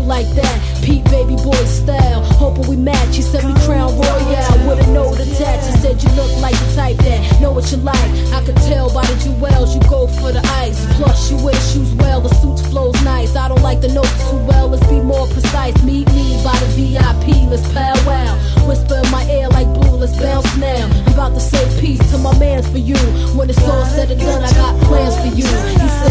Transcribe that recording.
like that. Pete baby boy style, hoping we match. He said we crown royale with a note attached. He said you look like the type that know what you like. I could tell by the jewels you go for the ice. Plus you wear shoes well, the suit flows nice. I don't like the notes too well, let's be more precise. Meet me by the VIP, let's powwow. Whisper in my ear like blue, let's bounce now. I'm about to say peace to my mans for you. When it's all said and done, I got plans for you. He said